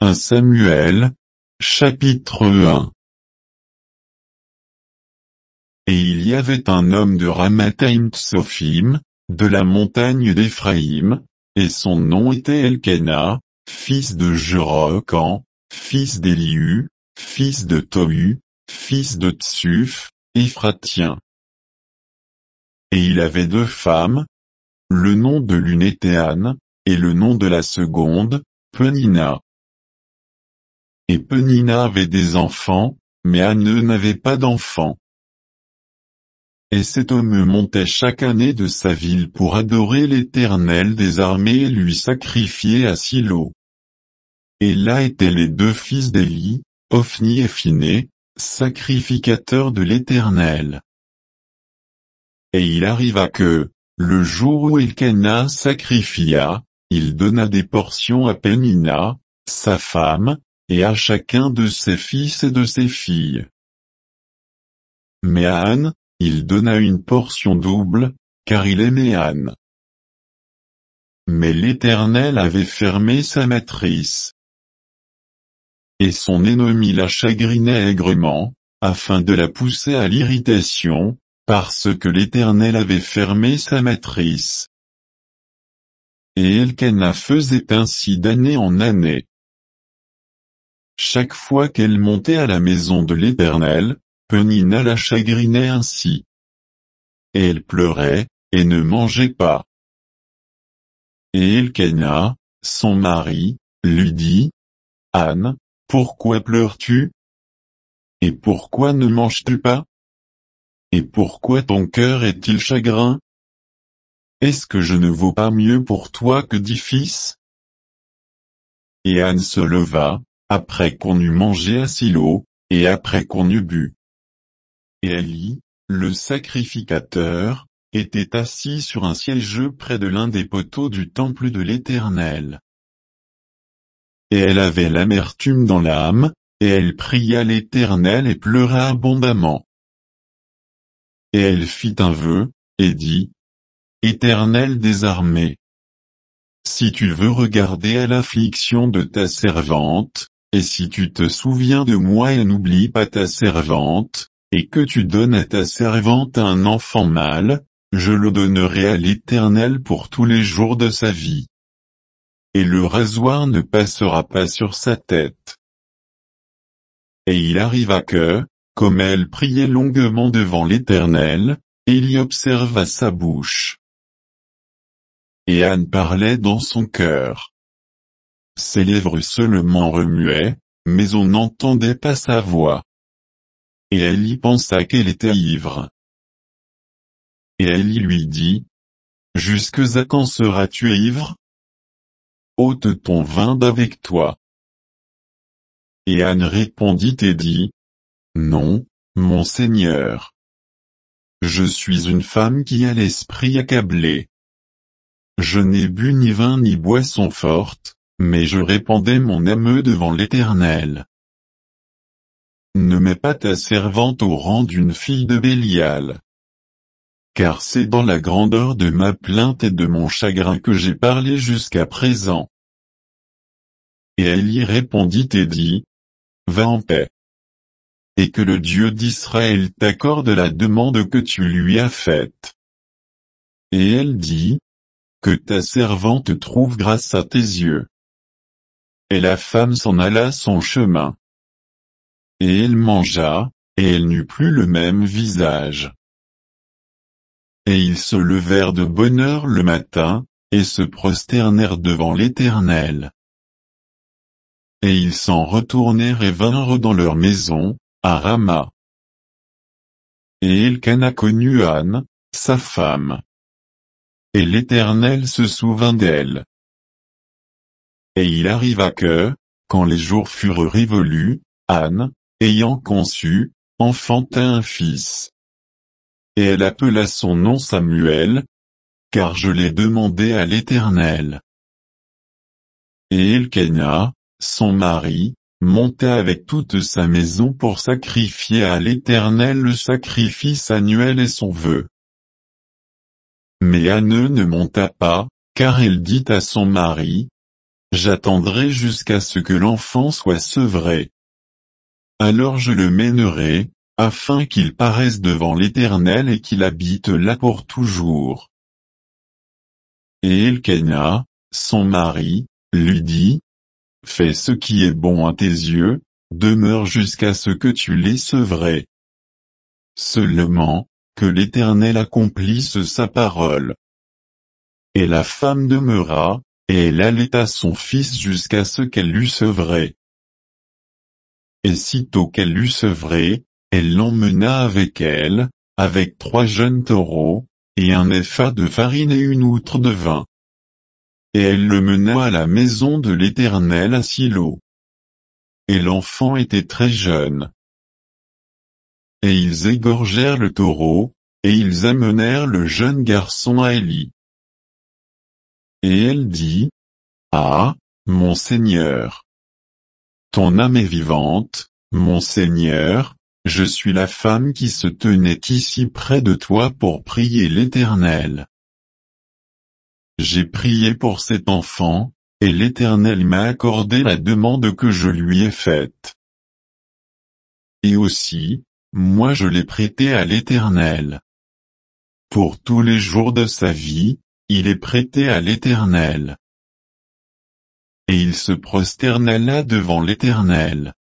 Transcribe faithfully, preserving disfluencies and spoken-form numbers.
un Samuel, chapitre un. Et il y avait un homme de Ramathaïm Tsophim, de la montagne d'Éphraïm, et son nom était Elkana, fils de Jeroham, fils d'Élihu, fils de Tohu, fils de Tsuf, Éphratien. Et il avait deux femmes, le nom de l'une était Anne, et le nom de la seconde, Penina. Et Penina avait des enfants, mais Anne n'avait pas d'enfants. Et cet homme montait chaque année de sa ville pour adorer l'Éternel des armées et lui sacrifier à Silo. Et là étaient les deux fils d'Éli, Ophni et Phiné, sacrificateurs de l'Éternel. Et il arriva que, le jour où Elkana sacrifia, il donna des portions à Penina, sa femme, et à chacun de ses fils et de ses filles. Mais à Anne, il donna une portion double, car il aimait Anne. Mais l'Éternel avait fermé sa matrice. Et son ennemi la chagrinait aigrement, afin de la pousser à l'irritation, parce que l'Éternel avait fermé sa matrice. Et Elkana faisait ainsi d'année en année. Chaque fois qu'elle montait à la maison de l'Éternel, Penina la chagrinait ainsi. Et elle pleurait, et ne mangeait pas. Et Elkana, son mari, lui dit, « Anne, pourquoi pleures-tu? Et pourquoi ne manges-tu pas? Et pourquoi ton cœur est-il chagrin? Est-ce que je ne vaux pas mieux pour toi que dix fils? » Et Anne se leva, après qu'on eut mangé à Silo, et après qu'on eut bu. Et Éli, le sacrificateur, était assis sur un siège près de l'un des poteaux du temple de l'Éternel. Et elle avait l'amertume dans l'âme, et elle pria l'Éternel et pleura abondamment. Et elle fit un vœu, et dit, « Éternel des armées, si tu veux regarder à l'affliction de ta servante, et si tu te souviens de moi et n'oublie pas ta servante, et que tu donnes à ta servante un enfant mâle, je le donnerai à l'Éternel pour tous les jours de sa vie. Et le rasoir ne passera pas sur sa tête. » Et il arriva que, comme elle priait longuement devant l'Éternel, Éli observa sa bouche. Et Anne parlait dans son cœur. Ses lèvres seulement remuaient, mais on n'entendait pas sa voix. Et Éli pensa qu'elle était ivre. Et Éli lui dit, « Jusque à quand seras-tu ivre? Ôte ton vin d'avec toi. » Et Anne répondit et dit, « Non, mon Seigneur. Je suis une femme qui a l'esprit accablé. Je n'ai bu ni vin ni boisson forte, mais je répandais mon âme devant l'Éternel. Ne mets pas ta servante au rang d'une fille de Bélial. Car c'est dans la grandeur de ma plainte et de mon chagrin que j'ai parlé jusqu'à présent. » Et Éli répondit et dit, « Va en paix. Et que le Dieu d'Israël t'accorde la demande que tu lui as faite. » Et elle dit, « Que ta servante trouve grâce à tes yeux. » Et la femme s'en alla son chemin. Et elle mangea, et elle n'eut plus le même visage. Et ils se levèrent de bonne heure le matin, et se prosternèrent devant l'Éternel. Et ils s'en retournèrent et vinrent dans leur maison, à Rama. Et Elkana connut Anne, sa femme. Et l'Éternel se souvint d'elle. Et il arriva que, quand les jours furent révolus, Anne, ayant conçu, enfanta un fils. Et elle appela son nom Samuel, car je l'ai demandé à l'Éternel. Et Elkana, son mari, monta avec toute sa maison pour sacrifier à l'Éternel le sacrifice annuel et son vœu. Mais Anne ne monta pas, car elle dit à son mari, j'attendrai jusqu'à ce que l'enfant soit sevré. Alors je le mènerai, afin qu'il paraisse devant l'Éternel et qu'il habite là pour toujours. Et Elkana, son mari, lui dit, fais ce qui est bon à tes yeux, demeure jusqu'à ce que tu l'aies sevré. Seulement, que l'Éternel accomplisse sa parole. Et la femme demeura, et elle allaita son fils jusqu'à ce qu'elle l'eût sevré. Et sitôt qu'elle l'eut sevré, elle l'emmena avec elle, avec trois jeunes taureaux, et un épha de farine et une outre de vin. Et elle le mena à la maison de l'Éternel à Silo. Et l'enfant était très jeune. Et ils égorgèrent le taureau, et ils amenèrent le jeune garçon à Élie. Et elle dit, ah, mon Seigneur! Ton âme est vivante, mon Seigneur, je suis la femme qui se tenait ici près de toi pour prier l'Éternel. J'ai prié pour cet enfant, et l'Éternel m'a accordé la demande que je lui ai faite. Et aussi, moi je l'ai prêté à l'Éternel. Pour tous les jours de sa vie, il est prêté à l'Éternel. Et il se prosterna là devant l'Éternel.